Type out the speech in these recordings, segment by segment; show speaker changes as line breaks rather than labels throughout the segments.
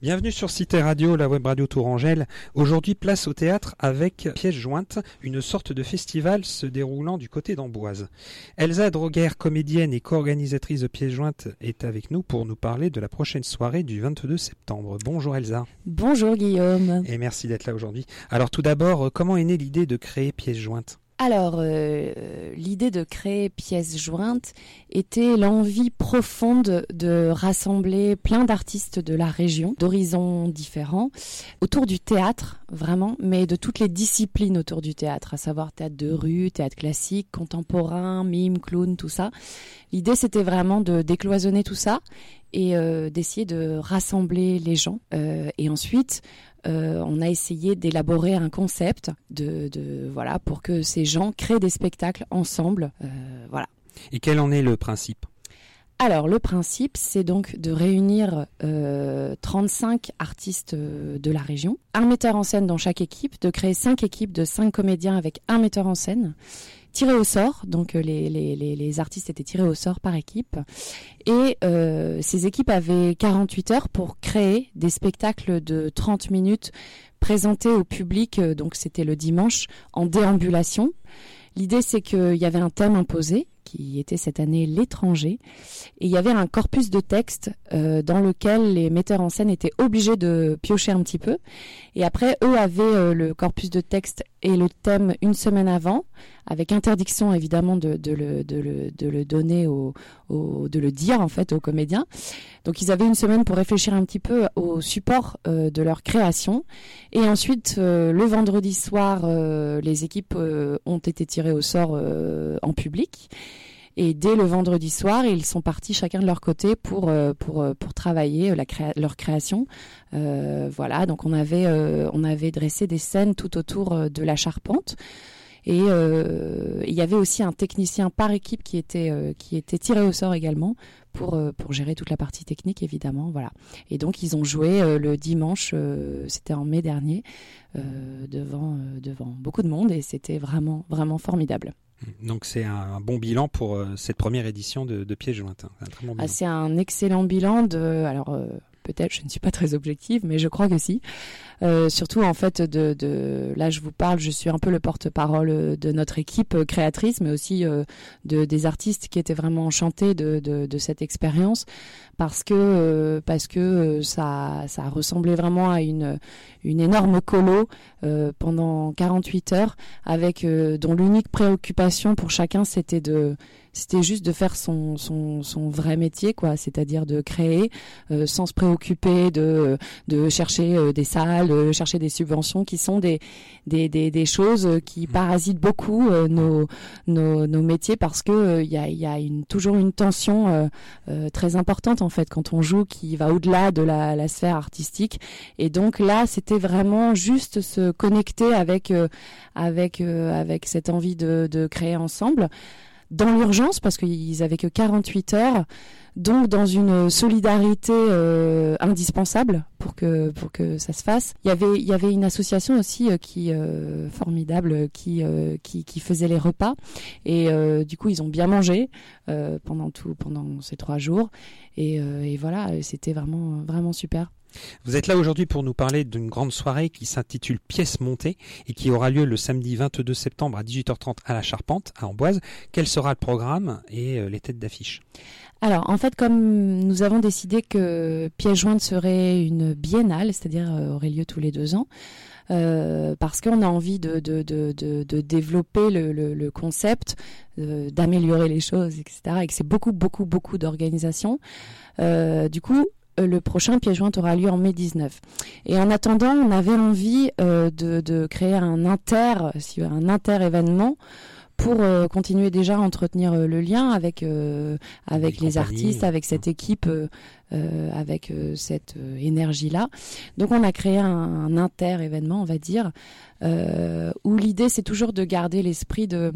Bienvenue sur Cité Radio, la web radio Tourangelle. Aujourd'hui, place au théâtre avec Pièces jointes, une sorte de festival se déroulant du côté d'Amboise. Elsa Droguer, comédienne et co-organisatrice de Pièces jointes, est avec nous pour nous parler de la prochaine soirée du 22 septembre. Bonjour Elsa.
Bonjour Guillaume.
Et merci d'être là aujourd'hui. Alors tout d'abord, comment est née l'idée de créer Pièces jointes ?
Alors, l'idée de créer Pièces jointes était l'envie profonde de rassembler plein d'artistes de la région, d'horizons différents, autour du théâtre, vraiment, mais de toutes les disciplines autour du théâtre, à savoir théâtre de rue, théâtre classique, contemporain, mime, clown, tout ça. L'idée, c'était vraiment de décloisonner tout ça et d'essayer de rassembler les gens. Et ensuite, on a essayé d'élaborer un concept voilà, pour que ces gens créent des spectacles ensemble. Voilà.
Et quel en est le principe ?
Alors, le principe, c'est donc de réunir 35 artistes de la région, un metteur en scène dans chaque équipe, de créer 5 équipes de 5 comédiens avec un metteur en scène, tirés au sort, donc les artistes étaient tirés au sort par équipe, et ces équipes avaient 48 heures pour créer des spectacles de 30 minutes présentés au public, donc c'était le dimanche, en déambulation. L'idée, c'est qu'il y avait un thème imposé, qui était cette année l'étranger, et il y avait un corpus de textes dans lequel les metteurs en scène étaient obligés de piocher un petit peu, et après eux avaient le corpus de texte et le thème une semaine avant, avec interdiction évidemment de le donner de le dire en fait aux comédiens. Donc ils avaient une semaine pour réfléchir un petit peu au support de leur création, et ensuite le vendredi soir les équipes ont été tirées au sort en public. Et dès le vendredi soir, ils sont partis chacun de leur côté pour travailler leur création. Voilà, donc on avait dressé des scènes tout autour de la charpente. Et il y avait aussi un technicien par équipe qui était tiré au sort également pour gérer toute la partie technique, évidemment. Voilà. Et donc ils ont joué le dimanche, c'était en mai dernier, devant beaucoup de monde, et c'était vraiment vraiment formidable.
Donc c'est un bon bilan pour cette première édition de Pièces jointes. Un très bon bilan.
C'est un excellent bilan peut-être, je ne suis pas très objective, mais je crois que si. Surtout, en fait, là, je vous parle, je suis un peu le porte-parole de notre équipe créatrice, mais aussi des artistes qui étaient vraiment enchantés de cette expérience, parce que ça ressemblait vraiment à une énorme colo pendant 48 heures, avec dont l'unique préoccupation pour chacun, c'était juste de faire son vrai métier, quoi, c'est-à-dire de créer sans se préoccuper de chercher des salles, de chercher des subventions, qui sont des choses qui parasitent beaucoup nos métiers, parce que il y a toujours une tension très importante en fait quand on joue, qui va au-delà de la sphère artistique. Et donc là, c'était vraiment juste se connecter avec cette envie de créer ensemble, dans l'urgence, parce qu'ils avaient que 48 heures, donc dans une solidarité indispensable pour que ça se fasse. Il y avait une association aussi formidable qui faisait les repas, et du coup ils ont bien mangé pendant ces 3 jours, et voilà, c'était vraiment vraiment super.
Vous êtes là aujourd'hui pour nous parler d'une grande soirée qui s'intitule Pièces montées et qui aura lieu le samedi 22 septembre à 18h30 à la Charpente, à Amboise. Quel sera le programme et les têtes d'affiche ?
Alors, en fait, comme nous avons décidé que Pièces jointes serait une biennale, c'est-à-dire aurait lieu tous les 2 ans, parce qu'on a envie de développer le concept, d'améliorer les choses, etc., et que c'est beaucoup, beaucoup, beaucoup d'organisation. Du coup, le prochain Pièces jointes aura lieu en mai 19. Et en attendant, on avait envie de créer un inter-événement pour continuer déjà à entretenir le lien avec les artistes, avec cette équipe, avec cette énergie-là. Donc on a créé un inter-événement, on va dire, où l'idée c'est toujours de garder l'esprit de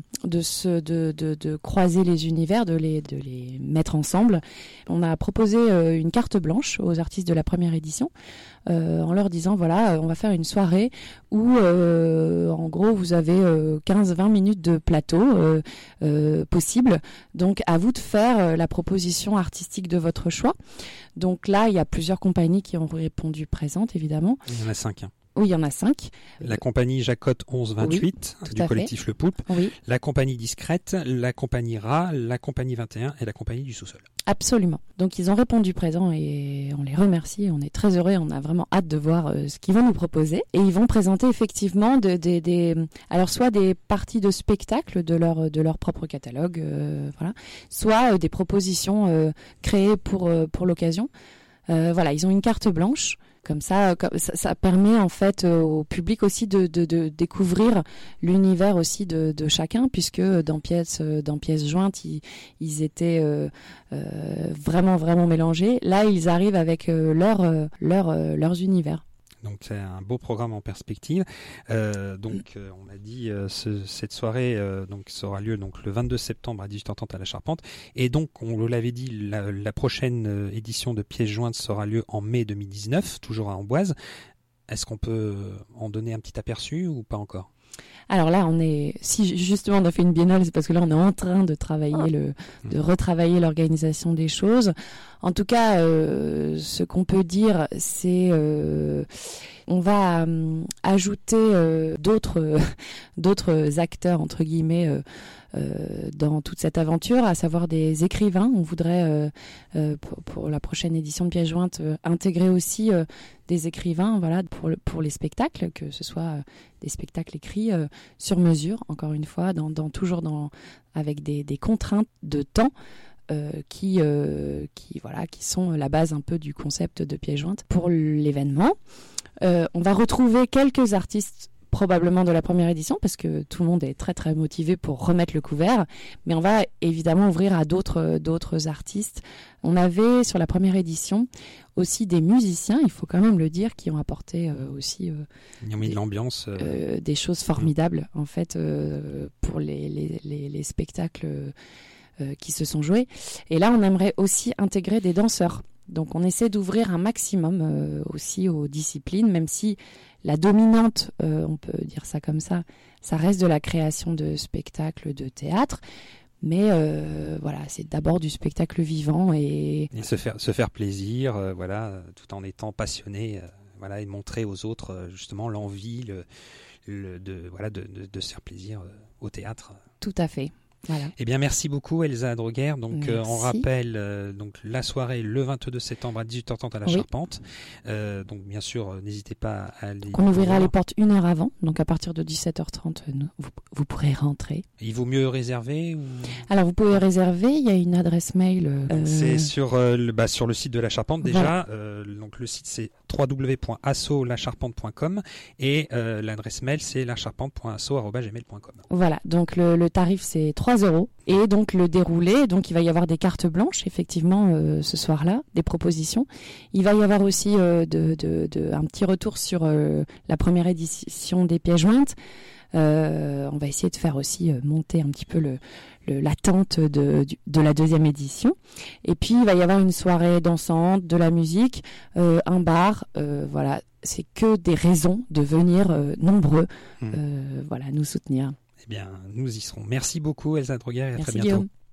croiser les univers, de les mettre ensemble. On a proposé une carte blanche aux artistes de la première édition, en leur disant voilà, on va faire une soirée où en gros vous avez 15-20 minutes de plateau possible, donc à vous de faire la proposition artistique de votre choix. Donc là, il y a plusieurs compagnies qui ont répondu présentes, évidemment.
Il y en a 5.
Oui, il y en a 5.
La compagnie Jacotte 1128 du collectif Le Poulpe, la compagnie Discrète, la compagnie Rat, la compagnie 21 et la compagnie du Sous-sol.
Absolument. Donc ils ont répondu présent et on les remercie. On est très heureux. On a vraiment hâte de voir ce qu'ils vont nous proposer. Et ils vont présenter effectivement alors soit des parties de spectacles de leur propre catalogue, voilà, soit des propositions créées pour l'occasion. Voilà, ils ont une carte blanche. Comme ça permet en fait au public aussi de découvrir l'univers aussi de chacun, puisque dans pièces jointes ils étaient vraiment mélangés. Là, ils arrivent avec leurs univers.
Donc c'est un beau programme en perspective. On a dit cette soirée aura lieu le 22 septembre à 18h30 à la Charpente. Et donc on l'avait dit, la prochaine édition de Pièces jointes sera lieu en mai 2019, toujours à Amboise. Est-ce qu'on peut en donner un petit aperçu ou pas encore ?
Alors là, si justement on a fait une biennale, c'est parce que là on est en train de travailler de retravailler l'organisation des choses. En tout cas, ce qu'on peut dire, c'est on va ajouter d'autres acteurs entre guillemets dans toute cette aventure, à savoir des écrivains. On voudrait pour la prochaine édition de Pièces jointes intégrer aussi des écrivains, voilà, pour les spectacles, que ce soit des spectacles écrits sur mesure, encore une fois, toujours avec des contraintes de temps qui sont la base un peu du concept de Pièces jointes pour l'événement. On va retrouver quelques artistes probablement de la première édition, parce que tout le monde est très très motivé pour remettre le couvert, mais on va évidemment ouvrir à d'autres artistes. On avait sur la première édition aussi des musiciens, il faut quand même le dire, qui ont apporté aussi
ils ont mis de l'ambiance,
des choses formidables en fait pour les spectacles qui se sont joués. Et là on aimerait aussi intégrer des danseurs. Donc on essaie d'ouvrir un maximum aussi aux disciplines, même si la dominante, on peut dire ça comme ça reste de la création de spectacles de théâtre. Mais voilà, c'est d'abord du spectacle vivant et
se faire plaisir, tout en étant passionné, et montrer aux autres justement l'envie, de se faire plaisir au théâtre.
Tout à fait. Voilà.
Eh bien, merci beaucoup Elsa Droguer. Donc, on rappelle la soirée le 22 septembre à 18h30 à la Charpente. Donc, bien sûr, n'hésitez pas à aller.
On ouvrira les portes 1 heure avant. Donc, à partir de 17h30, vous pourrez rentrer.
Il vaut mieux réserver ou...
Alors, vous pouvez réserver. Il y a une adresse mail.
C'est sur le site de la Charpente déjà. Voilà. Donc, le site c'est www.assolacharpente.com et l'adresse mail c'est lacharpente.asso@gmail.com.
Voilà. Donc, le tarif c'est 3 €. Et donc le déroulé, donc il va y avoir des cartes blanches effectivement ce soir-là, des propositions. Il va y avoir aussi un petit retour sur la première édition des Pièces jointes. On va essayer de faire aussi monter un petit peu l'attente de la deuxième édition. Et puis il va y avoir une soirée dansante, de la musique, un bar, voilà. C'est que des raisons de venir nombreux, nous soutenir.
Eh bien, nous y serons. Merci beaucoup Elsa Droguer et à
Merci,
très bientôt.
Guillaume.